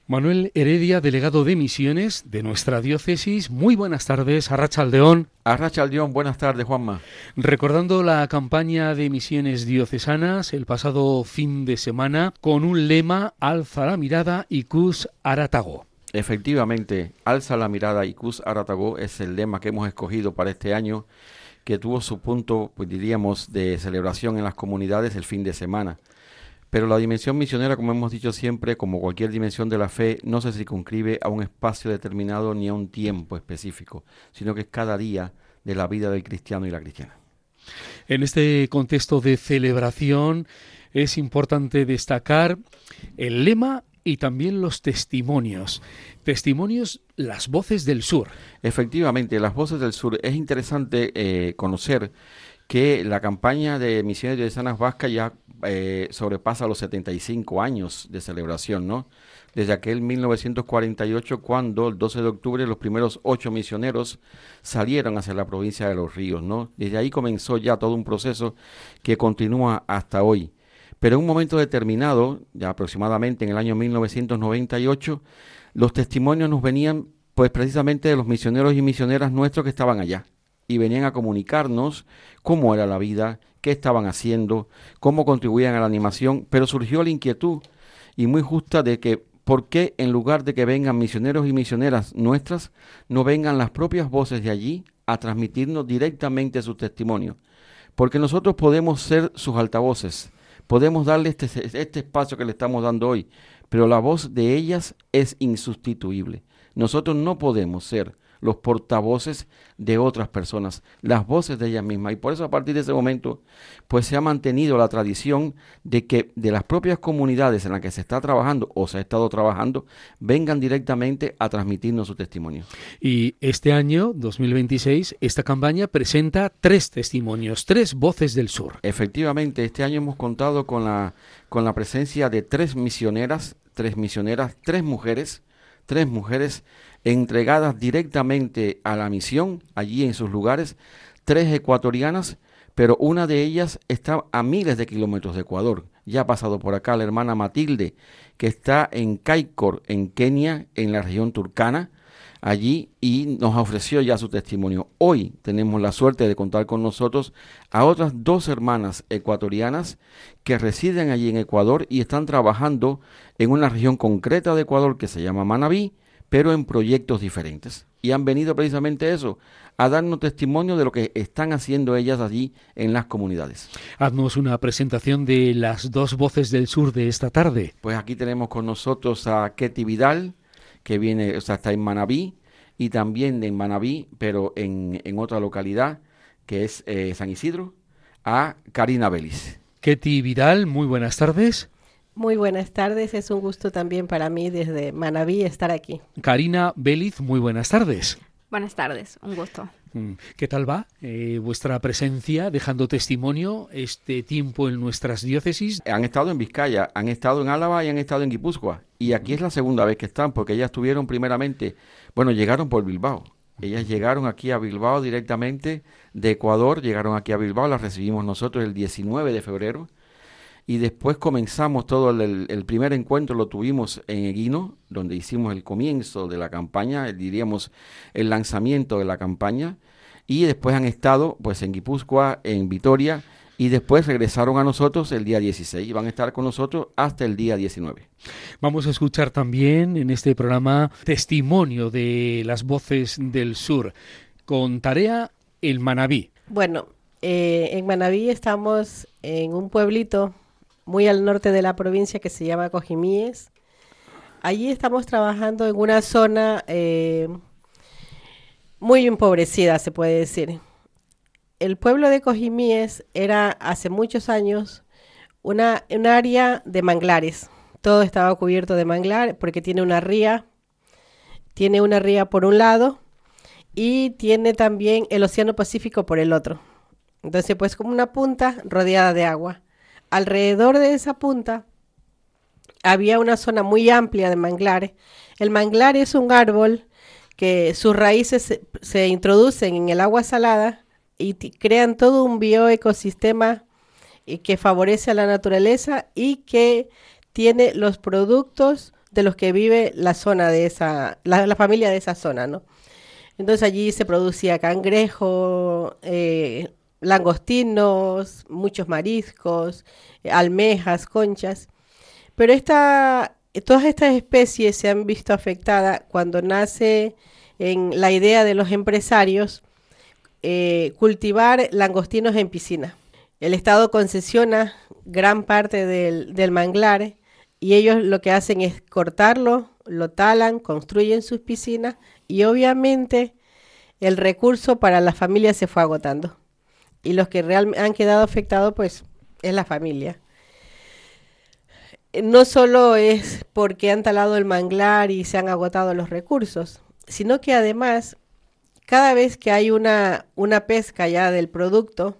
Manuel Heredia, delegado de Misiones de nuestra diócesis. Muy buenas tardes, Arratsaldeón. Arratsaldeón, buenas tardes, Juanma. Recordando la campaña de Misiones Diocesanas el pasado fin de semana con un lema: Alza la mirada, Ikus Aratago. Efectivamente, Alza la mirada, Ikus Aratago es el lema que hemos escogido para este año, que tuvo su punto, pues diríamos, de celebración en las comunidades el fin de semana. Pero la dimensión misionera, como hemos dicho siempre, como cualquier dimensión de la fe, no se circunscribe a un espacio determinado ni a un tiempo específico, sino que es cada día de la vida del cristiano y la cristiana. En este contexto de celebración es importante destacar el lema y también los testimonios. Testimonios, las voces del sur. Efectivamente, las voces del sur. Es interesante conocer que la campaña de Misiones Diocesanas Vascas ya sobrepasa los 75 años de celebración, ¿no? Desde aquel 1948, cuando el 12 de octubre los primeros 8 misioneros salieron hacia la provincia de Los Ríos, ¿no? Desde ahí comenzó ya todo un proceso que continúa hasta hoy. Pero en un momento determinado, ya aproximadamente en el año 1998, los testimonios nos venían pues precisamente de los misioneros y misioneras nuestros que estaban allá. Y venían a comunicarnos cómo era la vida, qué estaban haciendo, cómo contribuían a la animación, pero surgió la inquietud, y muy justa, de que por qué en lugar de que vengan misioneros y misioneras nuestras, no vengan las propias voces de allí a transmitirnos directamente sus testimonios. Porque nosotros podemos ser sus altavoces, podemos darle este espacio que le estamos dando hoy, pero la voz de ellas es insustituible. Nosotros no podemos ser los portavoces de otras personas, las voces de ellas mismas. Y por eso a partir de ese momento pues se ha mantenido la tradición de que de las propias comunidades en las que se está trabajando o se ha estado trabajando, vengan directamente a transmitirnos su testimonio. Y este año, 2026, esta campaña presenta 3 testimonios, 3 voces del sur. Efectivamente, este año hemos contado con la presencia de 3 misioneras, 3 mujeres entregadas directamente a la misión, allí en sus lugares, 3 ecuatorianas, pero una de ellas está a miles de kilómetros de Ecuador. Ya ha pasado por acá la hermana Matilde, que está en Caicor, en Kenia, en la región Turkana, allí, y nos ofreció ya su testimonio. Hoy tenemos la suerte de contar con nosotros a otras 2 hermanas ecuatorianas que residen allí en Ecuador y están trabajando en una región concreta de Ecuador que se llama Manabí, pero en proyectos diferentes. Y han venido precisamente eso, a darnos testimonio de lo que están haciendo ellas allí en las comunidades. Haznos una presentación de las 2 voces del sur de esta tarde. Pues aquí tenemos con nosotros a Ketty Vidal, que viene, está en Manabí, y también en Manabí, pero en otra localidad, que es San Isidro, a Karina Vélez. Ketty Vidal, muy buenas tardes. Muy buenas tardes, es un gusto también para mí desde Manabí estar aquí. Karina Vélez, muy buenas tardes. Buenas tardes, un gusto. ¿Qué tal va vuestra presencia dejando testimonio este tiempo en nuestras diócesis? Han estado en Vizcaya, han estado en Álava y han estado en Guipúzcoa. Y aquí es la segunda vez que están, porque ellas estuvieron primeramente, llegaron por Bilbao. Ellas llegaron aquí a Bilbao directamente de Ecuador, llegaron aquí a Bilbao, las recibimos nosotros el 19 de febrero. Y después comenzamos todo el primer encuentro, lo tuvimos en Eguino, donde hicimos el comienzo de la campaña, diríamos el lanzamiento de la campaña, y después han estado pues en Guipúzcoa, en Vitoria, y después regresaron a nosotros el día 16 y van a estar con nosotros hasta el día 19. Vamos a escuchar también en este programa testimonio de las voces del sur, con tarea el Manabí. Bueno, en Manabí estamos en un pueblito muy al norte de la provincia que se llama Cojimíes. Allí estamos trabajando en una zona muy empobrecida, se puede decir. El pueblo de Cojimíes era hace muchos años un área de manglares. Todo estaba cubierto de manglar porque tiene una ría por un lado y tiene también el Océano Pacífico por el otro. Entonces, pues como una punta rodeada de agua. Alrededor de esa punta había una zona muy amplia de manglares. El manglar es un árbol que sus raíces se introducen en el agua salada y crean todo un bioecosistema que favorece a la naturaleza y que tiene los productos de los que vive la zona de la familia de esa zona, ¿no? Entonces allí se producía cangrejo, langostinos, muchos mariscos, almejas, conchas. Pero todas estas especies se han visto afectadas cuando nace en la idea de los empresarios cultivar langostinos en piscina. El Estado concesiona gran parte del manglar y ellos lo que hacen es cortarlo, lo talan, construyen sus piscinas y obviamente el recurso para la familia se fue agotando. Y los que realmente han quedado afectados, pues, es la familia. No solo es porque han talado el manglar y se han agotado los recursos, sino que además, cada vez que hay una pesca ya del producto,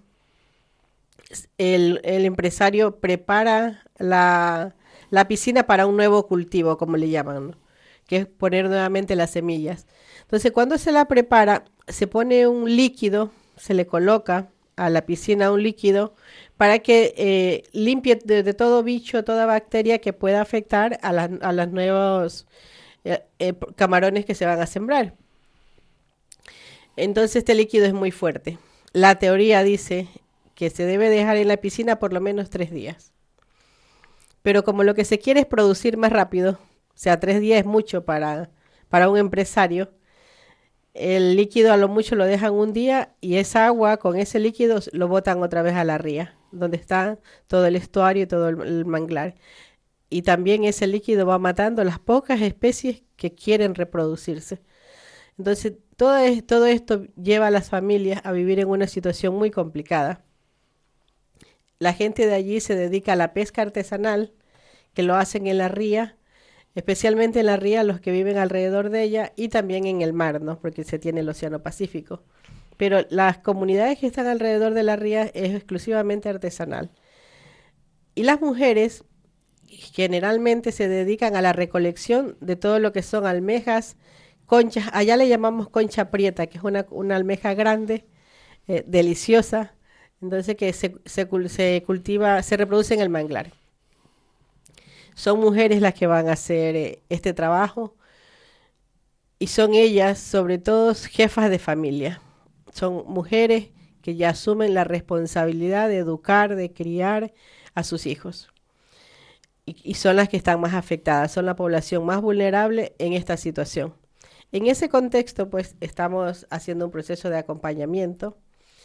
el empresario prepara la piscina para un nuevo cultivo, como le llaman, ¿no? Que es poner nuevamente las semillas. Entonces, cuando se la prepara, se pone un líquido, se le coloca a la piscina un líquido para que limpie de todo bicho, toda bacteria que pueda afectar a los nuevos camarones que se van a sembrar. Entonces, este líquido es muy fuerte. La teoría dice que se debe dejar en la piscina por lo menos 3 días. Pero como lo que se quiere es producir más rápido, o sea, 3 días es mucho para un empresario, el líquido a lo mucho lo dejan un día y esa agua con ese líquido lo botan otra vez a la ría, donde está todo el estuario y todo el manglar. Y también ese líquido va matando las pocas especies que quieren reproducirse. Entonces, todo esto lleva a las familias a vivir en una situación muy complicada. La gente de allí se dedica a la pesca artesanal, que lo hacen en la ría, especialmente en la ría los que viven alrededor de ella y también en el mar, ¿no? Porque se tiene el Océano Pacífico. Pero las comunidades que están alrededor de la ría es exclusivamente artesanal. Y las mujeres generalmente se dedican a la recolección de todo lo que son almejas, conchas. Allá le llamamos concha prieta, que es una almeja grande, deliciosa, entonces que se cultiva, se reproduce en el manglar. Son mujeres las que van a hacer este trabajo y son ellas, sobre todo, jefas de familia. Son mujeres que ya asumen la responsabilidad de educar, de criar a sus hijos. Y son las que están más afectadas, son la población más vulnerable en esta situación. En ese contexto, pues, estamos haciendo un proceso de acompañamiento.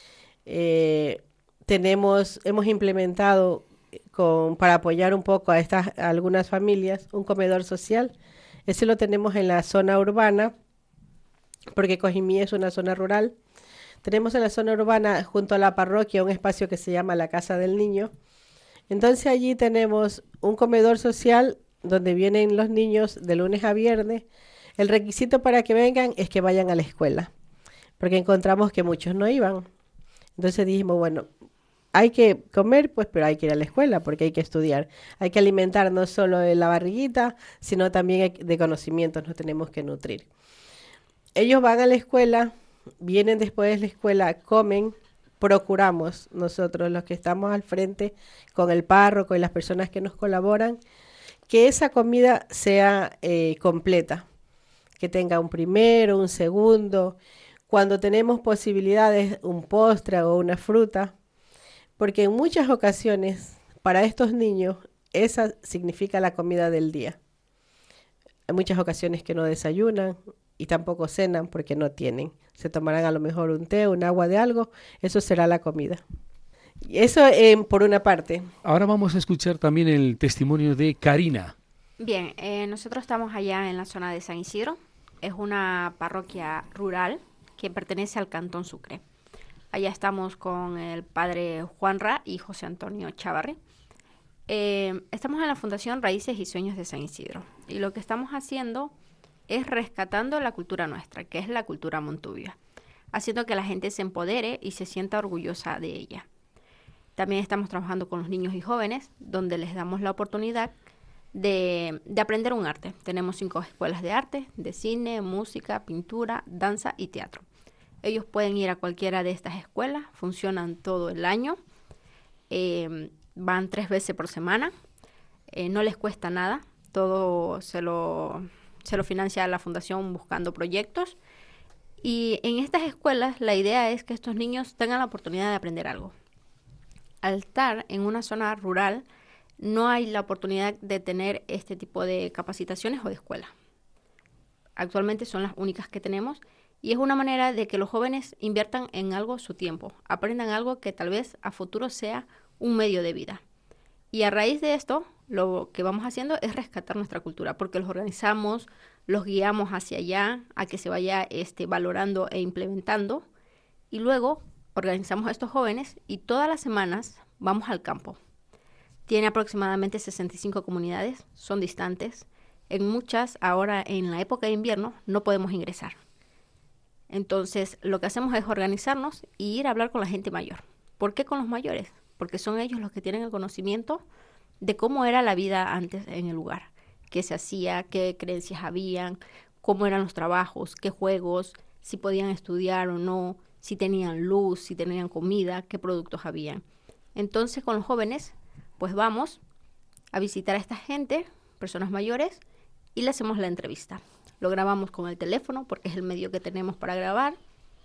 Hemos implementado para apoyar un poco a algunas familias, un comedor social. Ese lo tenemos en la zona urbana, porque Cojimí es una zona rural. Tenemos en la zona urbana, junto a la parroquia, un espacio que se llama la Casa del Niño. Entonces allí tenemos un comedor social donde vienen los niños de lunes a viernes. El requisito para que vengan es que vayan a la escuela, porque encontramos que muchos no iban. Entonces dijimos, bueno, hay que comer, pues, pero hay que ir a la escuela porque hay que estudiar. Hay que alimentar no solo de la barriguita, sino también de conocimientos nos tenemos que nutrir. Ellos van a la escuela, vienen después de la escuela, comen, procuramos nosotros, los que estamos al frente, con el párroco y las personas que nos colaboran, que esa comida sea completa, que tenga un primero, un segundo, cuando tenemos posibilidades, un postre o una fruta, porque en muchas ocasiones, para estos niños, esa significa la comida del día. Hay muchas ocasiones que no desayunan y tampoco cenan porque no tienen. Se tomarán a lo mejor un té, un agua de algo, eso será la comida. Eso por una parte. Ahora vamos a escuchar también el testimonio de Karina. Bien, nosotros estamos allá en la zona de San Isidro. Es una parroquia rural que pertenece al Cantón Sucre. Allá estamos con el padre Juanra y José Antonio Chavarri. Estamos en la Fundación Raíces y Sueños de San Isidro. Y lo que estamos haciendo es rescatando la cultura nuestra, que es la cultura montubia, haciendo que la gente se empodere y se sienta orgullosa de ella. También estamos trabajando con los niños y jóvenes, donde les damos la oportunidad de aprender un arte. Tenemos 5 escuelas de arte, de cine, música, pintura, danza y teatro. Ellos pueden ir a cualquiera de estas escuelas, funcionan todo el año, van 3 veces por semana, no les cuesta nada. todo se lo financia la fundación buscando proyectos. Y en estas escuelas la idea es que estos niños tengan la oportunidad de aprender algo. Al estar en una zona rural, no hay la oportunidad de tener este tipo de capacitaciones o de escuelas. Actualmente son las únicas que tenemos y es una manera de que los jóvenes inviertan en algo su tiempo, aprendan algo que tal vez a futuro sea un medio de vida. Y a raíz de esto, lo que vamos haciendo es rescatar nuestra cultura, porque los organizamos, los guiamos hacia allá, a que se vaya valorando e implementando, y luego organizamos a estos jóvenes y todas las semanas vamos al campo. Tiene aproximadamente 65 comunidades, son distantes. En muchas, ahora en la época de invierno, no podemos ingresar. Entonces, lo que hacemos es organizarnos y ir a hablar con la gente mayor. ¿Por qué con los mayores? Porque son ellos los que tienen el conocimiento de cómo era la vida antes en el lugar, qué se hacía, qué creencias habían, cómo eran los trabajos, qué juegos, si podían estudiar o no, si tenían luz, si tenían comida, qué productos habían. Entonces, con los jóvenes, pues vamos a visitar a esta gente, personas mayores, y le hacemos la entrevista. Lo grabamos con el teléfono porque es el medio que tenemos para grabar.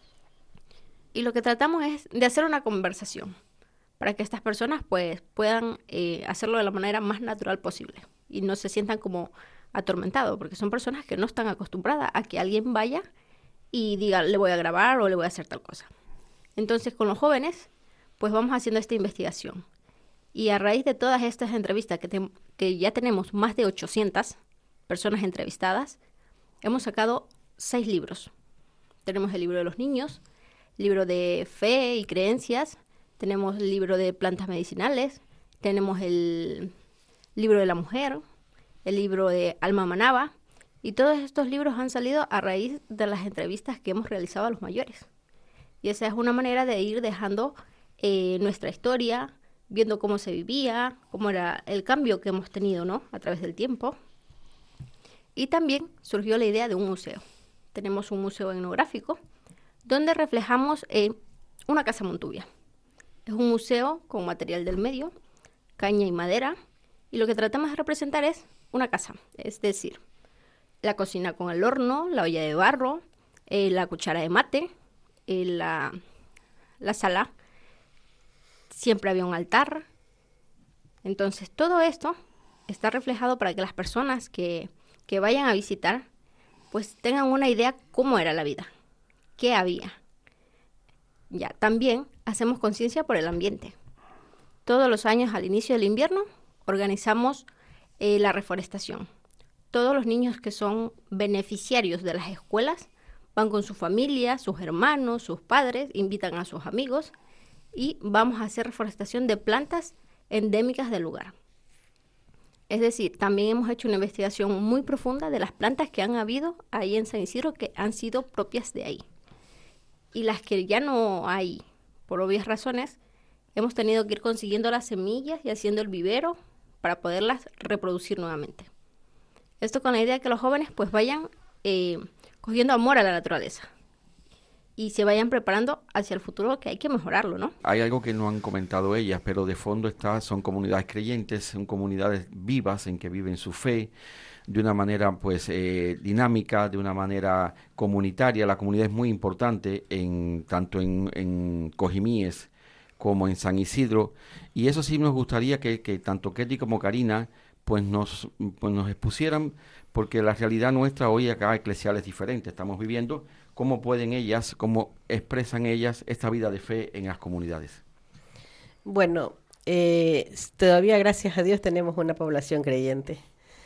Y lo que tratamos es de hacer una conversación para que estas personas pues puedan hacerlo de la manera más natural posible y no se sientan como atormentados, porque son personas que no están acostumbradas a que alguien vaya y diga, le voy a grabar o le voy a hacer tal cosa. Entonces, con los jóvenes, pues vamos haciendo esta investigación. Y a raíz de todas estas entrevistas, que ya tenemos más de 800 personas entrevistadas, hemos sacado 6 libros. Tenemos el libro de los niños, libro de fe y creencias, tenemos el libro de plantas medicinales, tenemos el libro de la mujer, el libro de Alma Manaba, y todos estos libros han salido a raíz de las entrevistas que hemos realizado a los mayores. Y esa es una manera de ir dejando nuestra historia, viendo cómo se vivía, cómo era el cambio que hemos tenido, ¿no?, a través del tiempo. Y también surgió la idea de un museo. Tenemos un museo etnográfico donde reflejamos una casa montuvia. Es un museo con material del medio, caña y madera, y lo que tratamos de representar es una casa, es decir, la cocina con el horno, la olla de barro, la cuchara de mate, la sala. Siempre había un altar. Entonces, todo esto está reflejado para que las personas que vayan a visitar, pues tengan una idea cómo era la vida, qué había. Ya, también hacemos conciencia por el ambiente. Todos los años, al inicio del invierno, organizamos la reforestación. Todos los niños que son beneficiarios de las escuelas van con su familia, sus hermanos, sus padres, invitan a sus amigos y vamos a hacer reforestación de plantas endémicas del lugar. Es decir, también hemos hecho una investigación muy profunda de las plantas que han habido ahí en San Isidro que han sido propias de ahí. Y las que ya no hay, por obvias razones, hemos tenido que ir consiguiendo las semillas y haciendo el vivero para poderlas reproducir nuevamente. Esto con la idea de que los jóvenes pues vayan cogiendo amor a la naturaleza y se vayan preparando hacia el futuro, que hay que mejorarlo, ¿no? Hay algo que no han comentado ellas, pero de fondo son comunidades creyentes, son comunidades vivas en que viven su fe de una manera pues dinámica, de una manera comunitaria. La comunidad es muy importante tanto en Cojimíes como en San Isidro, y eso sí nos gustaría que tanto Ketty como Karina pues nos expusieran, porque la realidad nuestra hoy acá eclesial es diferente. Estamos viviendo cómo pueden ellas, cómo expresan ellas esta vida de fe en las comunidades. Bueno, todavía gracias a Dios tenemos una población creyente,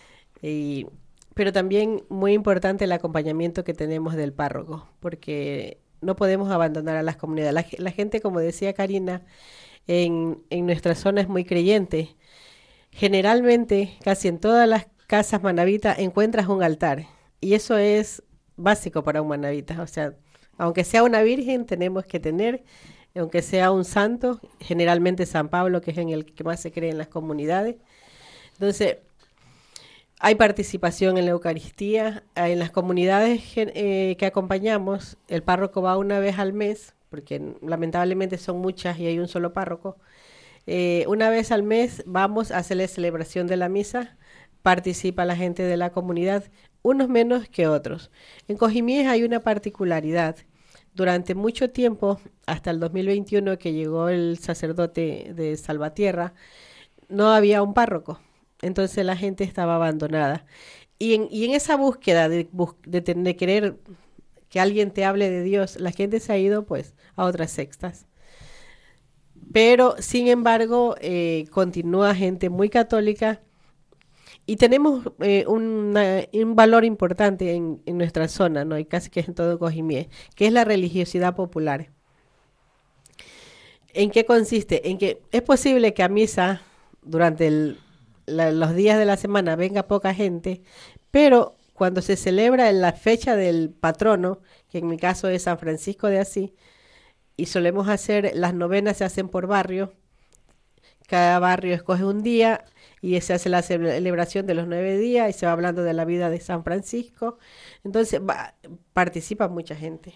pero también muy importante el acompañamiento que tenemos del párroco, porque no podemos abandonar a las comunidades. La gente, como decía Karina, en nuestra zona es muy creyente. Generalmente, casi en todas las casas manabitas encuentras un altar, y eso es básico para un manabita. O sea, aunque sea una virgen, tenemos que tener, aunque sea un santo, generalmente San Pablo, que es en el que más se cree en las comunidades. Entonces, hay participación en la Eucaristía. En las comunidades que acompañamos, el párroco va una vez al mes, porque lamentablemente son muchas y hay un solo párroco. Una vez al mes vamos a hacer la celebración de la misa participa la gente de la comunidad, unos menos que otros. En Cojimies hay una particularidad. Durante mucho tiempo, hasta el 2021 que llegó el sacerdote de Salvatierra, no había un párroco. Entonces la gente estaba abandonada. Y en esa búsqueda de querer que alguien te hable de Dios, la gente se ha ido pues a otras sectas. Pero, sin embargo, continúa gente muy católica y tenemos un valor importante en nuestra zona, ¿no? Y casi que en todo Cojimies, que es la religiosidad popular. ¿En qué consiste? En que es posible que a misa durante los días de la semana venga poca gente, pero cuando se celebra en la fecha del patrono, que en mi caso es San Francisco de Asís, y solemos hacer, las novenas se hacen por barrio, cada barrio escoge un día y se hace la celebración de los 9 días y se va hablando de la vida de San Francisco. Entonces participa mucha gente.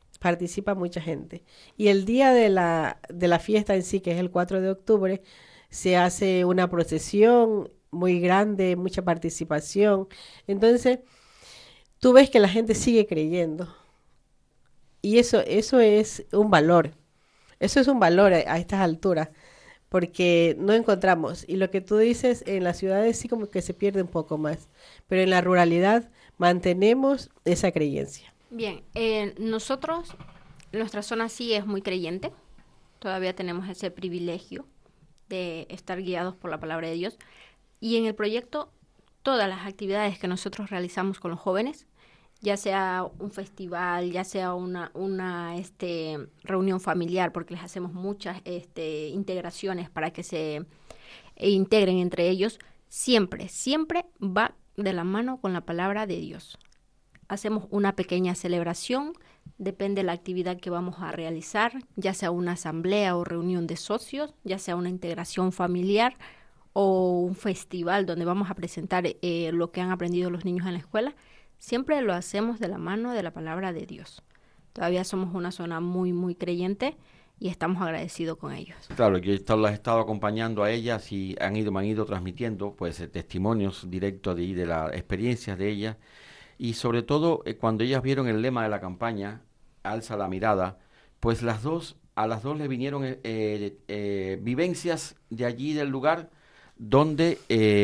Y el día de la fiesta en sí, que es el 4 de octubre, se hace una procesión muy grande, mucha participación. Entonces, tú ves que la gente sigue creyendo. Y eso es un valor. Eso es un valor a estas alturas, porque no encontramos. Y lo que tú dices, en las ciudades sí como que se pierde un poco más, pero en la ruralidad mantenemos esa creencia. Bien, nosotros, nuestra zona sí es muy creyente. Todavía tenemos ese privilegio de estar guiados por la palabra de Dios. Y en el proyecto, todas las actividades que nosotros realizamos con los jóvenes, ya sea un festival, ya sea una reunión familiar, porque les hacemos muchas integraciones para que se integren entre ellos, siempre va de la mano con la palabra de Dios. Hacemos una pequeña celebración, depende de la actividad que vamos a realizar, ya sea una asamblea o reunión de socios, ya sea una integración familiar o un festival donde vamos a presentar lo que han aprendido los niños en la escuela. Siempre lo hacemos de la mano de la palabra de Dios. Todavía somos una zona muy, muy creyente y estamos agradecidos con ellos. Claro, que las he estado acompañando a ellas y me han ido transmitiendo pues testimonios directos de las experiencias de ellas. Y sobre todo, cuando ellas vieron el lema de la campaña, Alza la mirada, pues a las dos le vinieron vivencias de allí del lugar donde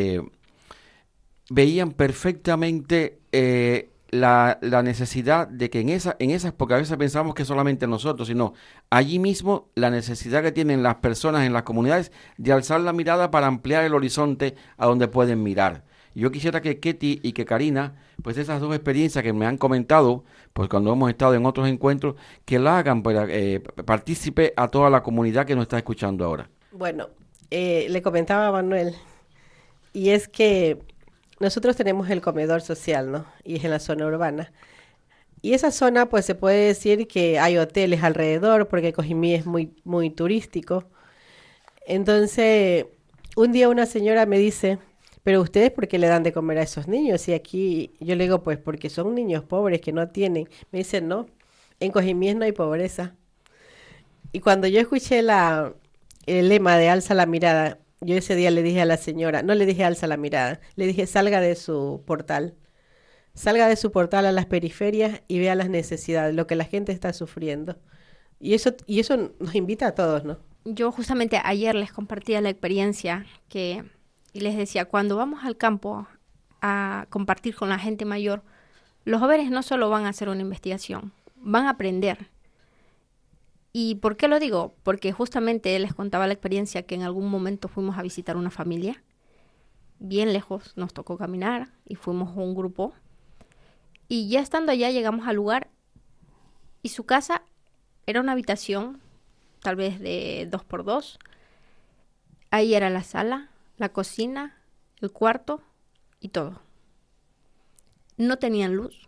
veían perfectamente la necesidad de que en esas, porque a veces pensamos que solamente nosotros, sino allí mismo la necesidad que tienen las personas en las comunidades de alzar la mirada para ampliar el horizonte a donde pueden mirar. Yo quisiera que Ketty y que Karina, pues esas dos experiencias que me han comentado, pues cuando hemos estado en otros encuentros, que la hagan para partícipe a toda la comunidad que nos está escuchando ahora. Bueno, le comentaba a Manuel, y es que nosotros tenemos el comedor social, ¿no? Y es en la zona urbana. Y esa zona, pues se puede decir que hay hoteles alrededor, porque Cojimies es muy, muy turístico. Entonces, un día una señora me dice, pero ustedes, ¿por qué le dan de comer a esos niños? Y aquí yo le digo, pues porque son niños pobres que no tienen. Me dicen, no, en Cojimies no hay pobreza. Y cuando yo escuché el lema de alza la mirada, yo ese día le dije a la señora, no le dije alza la mirada, le dije salga de su portal a las periferias y vea las necesidades, lo que la gente está sufriendo. Y eso nos invita a todos, ¿no? Yo justamente ayer les compartía la experiencia y les decía, cuando vamos al campo a compartir con la gente mayor, los jóvenes no solo van a hacer una investigación, van a aprender. ¿Y por qué lo digo? Porque justamente les contaba la experiencia que en algún momento fuimos a visitar una familia, bien lejos, nos tocó caminar y fuimos un grupo. Y ya estando allá llegamos al lugar y su casa era una habitación, tal vez de 2x2. Ahí era la sala, la cocina, el cuarto y todo. No tenían luz,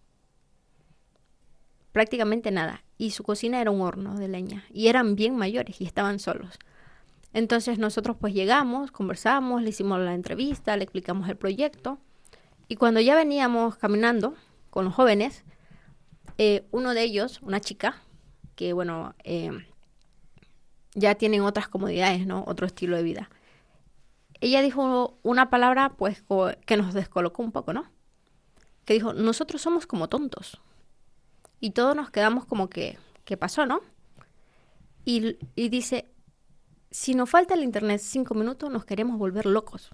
prácticamente nada. Y su cocina era un horno de leña. Y eran bien mayores y estaban solos. Entonces nosotros pues llegamos, conversamos, le hicimos la entrevista, le explicamos el proyecto. Y cuando ya veníamos caminando con los jóvenes, uno de ellos, una chica, que bueno, ya tienen otras comodidades, ¿no? Otro estilo de vida. ella dijo una palabra pues que nos descolocó un poco, ¿no? Que dijo, nosotros somos como tontos. Y todos nos quedamos como que, ¿qué pasó, no? Y dice, si nos falta el internet 5 minutos, nos queremos volver locos.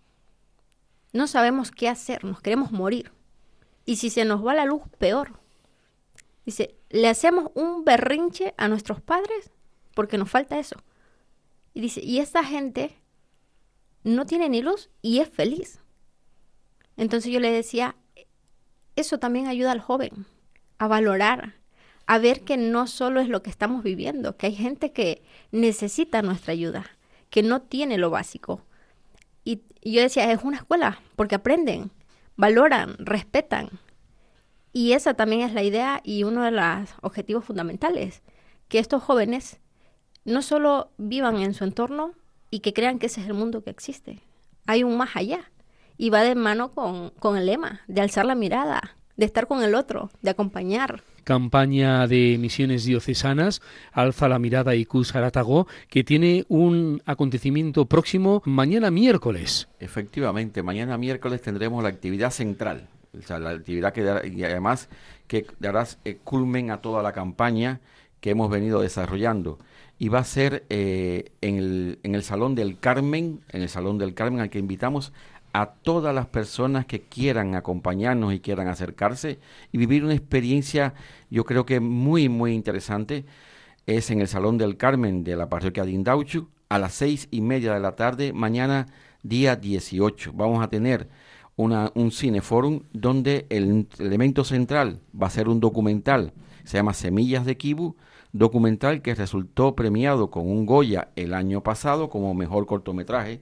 No sabemos qué hacer, nos queremos morir. Y si se nos va la luz, peor. Dice, le hacemos un berrinche a nuestros padres porque nos falta eso. Y dice, y esta gente no tiene ni luz y es feliz. Entonces yo le decía, eso también ayuda al joven a valorar, a ver que no solo es lo que estamos viviendo, que hay gente que necesita nuestra ayuda, que no tiene lo básico. Y yo decía, es una escuela, porque aprenden, valoran, respetan. Y esa también es la idea y uno de los objetivos fundamentales, que estos jóvenes no solo vivan en su entorno y que crean que ese es el mundo que existe. Hay un más allá. Y va de mano con el lema de alzar la mirada, de estar con el otro, de acompañar. Campaña de misiones diocesanas, Alza la mirada Ikus Haratago, que tiene un acontecimiento próximo mañana miércoles. Efectivamente, mañana miércoles tendremos la actividad central, o sea, la actividad que dará, y además que dará culmen a toda la campaña que hemos venido desarrollando. Y va a ser en el Salón del Carmen, al que invitamos a todas las personas que quieran acompañarnos y quieran acercarse y vivir una experiencia, yo creo que muy, muy interesante. Es en el Salón del Carmen de la parroquia de Indauchu, a las 6:30 de la tarde, mañana día 18. Vamos a tener un cineforum donde el elemento central va a ser un documental, se llama Semillas de Kivu, documental que resultó premiado con un Goya el año pasado como mejor cortometraje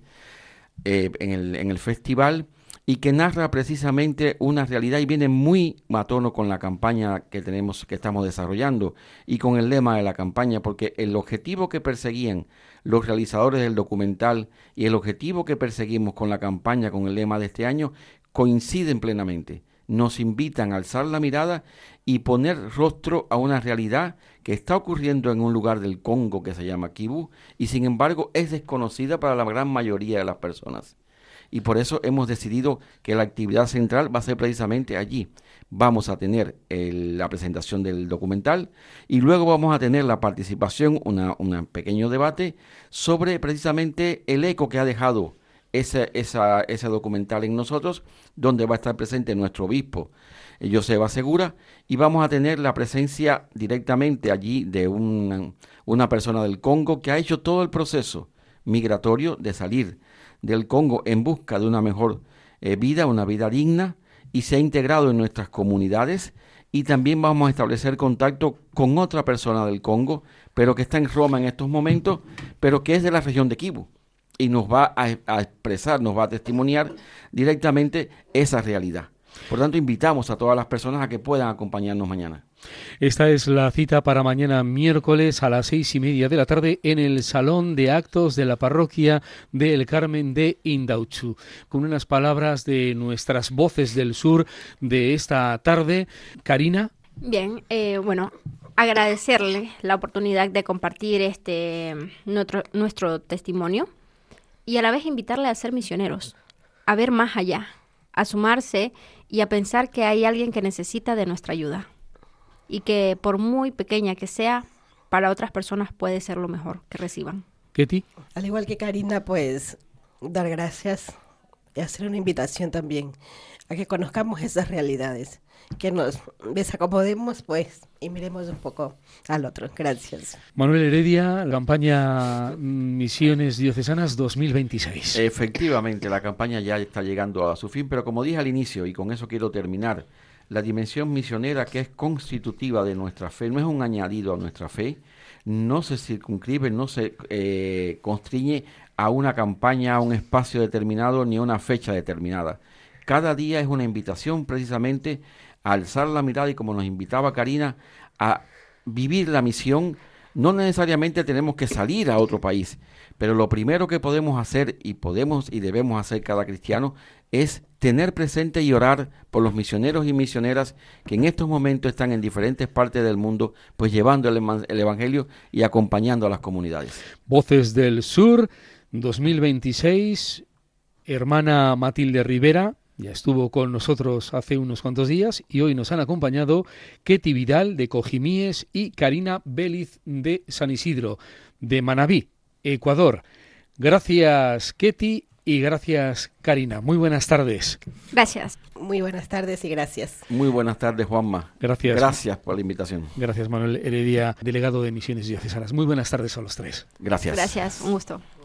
en el festival, y que narra precisamente una realidad y viene muy a tono con la campaña que estamos desarrollando y con el lema de la campaña, porque el objetivo que perseguían los realizadores del documental y el objetivo que perseguimos con la campaña, con el lema de este año, coinciden plenamente. Nos invitan a alzar la mirada y poner rostro a una realidad que está ocurriendo en un lugar del Congo que se llama Kivu y sin embargo es desconocida para la gran mayoría de las personas. Y por eso hemos decidido que la actividad central va a ser precisamente allí. Vamos a tener la presentación del documental y luego vamos a tener la participación, un pequeño debate sobre precisamente el eco que ha dejado ese documental en nosotros, donde va a estar presente nuestro obispo, Joseba Segura, y vamos a tener la presencia directamente allí de una persona del Congo que ha hecho todo el proceso migratorio de salir del Congo en busca de una mejor vida, una vida digna, y se ha integrado en nuestras comunidades. Y también vamos a establecer contacto con otra persona del Congo, pero que está en Roma en estos momentos, pero que es de la región de Kivu, y nos va a expresar, nos va a testimoniar directamente esa realidad. Por tanto, invitamos a todas las personas a que puedan acompañarnos mañana. Esta es la cita para mañana miércoles a las 6:30 de la tarde en el Salón de Actos de la Parroquia del Carmen de Indauchu. Con unas palabras de nuestras voces del sur de esta tarde. Karina. Bien, agradecerle la oportunidad de compartir nuestro testimonio y a la vez invitarle a ser misioneros, a ver más allá, a sumarse y a pensar que hay alguien que necesita de nuestra ayuda y que por muy pequeña que sea, para otras personas puede ser lo mejor que reciban. Ketty. Al igual que Karina, pues dar gracias y hacer una invitación también a que conozcamos esas realidades, que nos desacomodemos pues y miremos un poco al otro. Gracias. Manuel Heredia, campaña Misiones Diocesanas 2026. Efectivamente, la campaña ya está llegando a su fin, pero como dije al inicio, y con eso quiero terminar, la dimensión misionera que es constitutiva de nuestra fe, no es un añadido a nuestra fe, no se circunscribe, no se constriñe a una campaña, a un espacio determinado, ni a una fecha determinada. Cada día es una invitación precisamente a alzar la mirada y, como nos invitaba Karina, a vivir la misión. No necesariamente tenemos que salir a otro país, pero lo primero que podemos hacer y debemos hacer cada cristiano es tener presente y orar por los misioneros y misioneras que en estos momentos están en diferentes partes del mundo, pues llevando el Evangelio y acompañando a las comunidades. Voces del Sur 2026 hermana Matilde Rivera, ya estuvo con nosotros hace unos cuantos días, y hoy nos han acompañado Ketty Vidal de Cojimíes y Karina Vélez de San Isidro, de Manabí, Ecuador. Gracias, Ketty, y gracias, Karina. Muy buenas tardes. Gracias. Muy buenas tardes y gracias. Muy buenas tardes, Juanma. Gracias. Gracias por la invitación. Gracias, Manuel Heredia, delegado de Misiones Diocesanas. Muy buenas tardes a los tres. Gracias. Gracias, un gusto.